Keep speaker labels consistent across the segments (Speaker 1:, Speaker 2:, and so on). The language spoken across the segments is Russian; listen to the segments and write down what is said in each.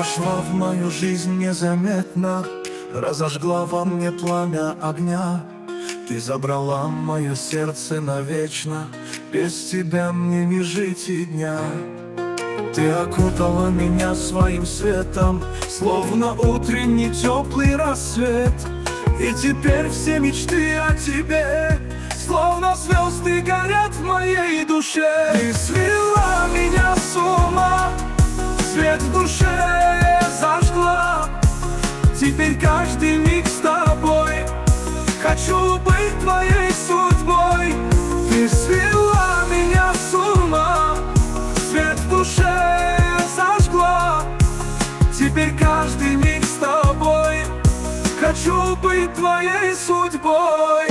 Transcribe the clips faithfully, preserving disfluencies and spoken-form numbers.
Speaker 1: вошла в мою жизнь незаметно, разожгла во мне пламя огня. Ты забрала мое сердце навечно, без тебя мне не жить и дня. Ты окутала меня своим светом, словно утренний теплый рассвет. И теперь все мечты о тебе, словно звезды, горят в моей душе. Ты свела меня с ума, свет в душе зажгла. Теперь каждый миг с тобой, хочу быть твоей судьбой. Ты свела меня с ума, свет в душе зажгла. Теперь каждый миг с тобой, хочу быть твоей судьбой.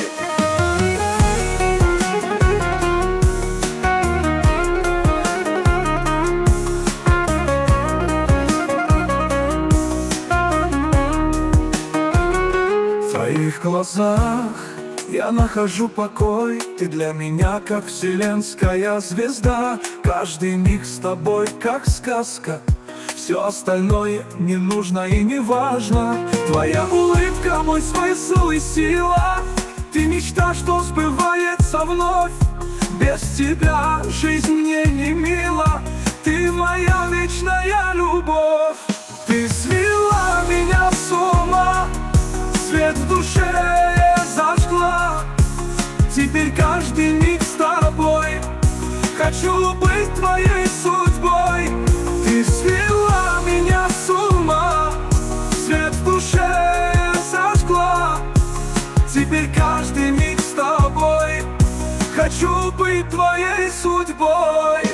Speaker 1: В твоих глазах я нахожу покой. Ты для меня как вселенская звезда. Каждый миг с тобой как сказка. Все остальное не нужно и не важно. Твоя улыбка мой смысл и сила. Ты мечта, что сбывается вновь. Без тебя жизнь мне не мила. Ты моя вечная любовь. Ты свела меня с ума, свет в душе зажгла. Теперь каждый миг с тобой, хочу быть твоей судьбой. Ты свела меня с ума, свет в душе зажгла. Теперь каждый миг с тобой, хочу быть твоей судьбой.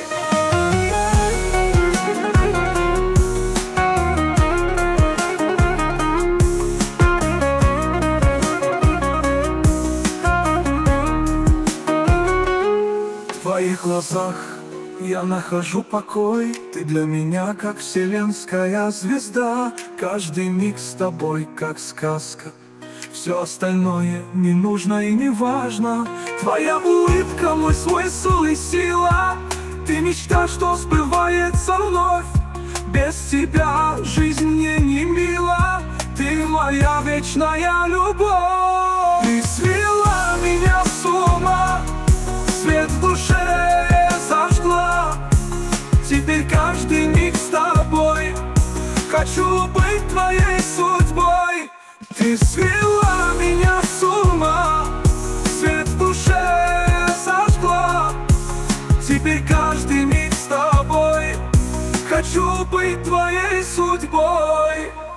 Speaker 1: В твоих глазах я нахожу покой. Ты для меня как вселенская звезда. Каждый миг с тобой как сказка. Все остальное не нужно и не важно. Твоя улыбка мой смысл и сила. Ты мечта, что сбывается вновь. Без тебя жизнь мне не мила. Ты моя вечная любовь. Ты свела меня с ума, свет в душе зажгла. Теперь каждый миг с тобой, хочу быть твоей судьбой. Ты свела меня с ума, свет в душе зажгла. Теперь каждый миг с тобой, хочу быть твоей судьбой.